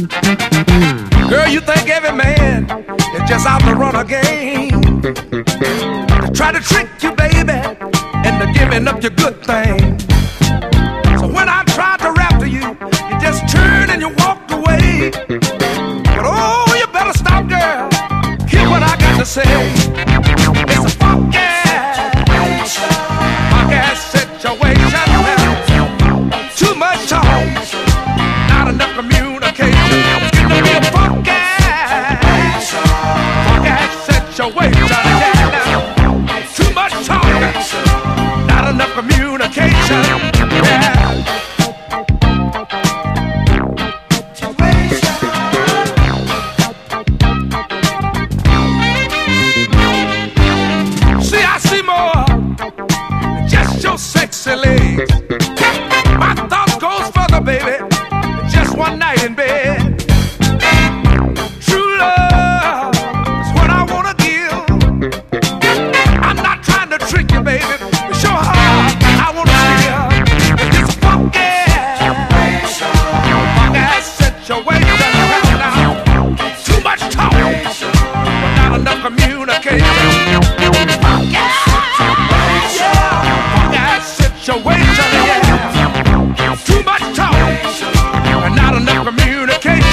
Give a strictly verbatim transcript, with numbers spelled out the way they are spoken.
Girl, you think every man is just out to run a game, to try to trick you, baby, into giving up your good thing. So when I tried to rap to you, you just turned and you walked away. But oh, you better stop, girl. Hear what I got to say. It's a funky, funky situation. Too much talk, not enough communication. It's gonna be a funky, funky situation. Yeah. Too much talk, not enough communication. Yeah. See, I see more than just your sexy legs. My thoughts goes further, baby, than just one night in bed. True love is what I wanna give. I'm not trying to trick you, baby.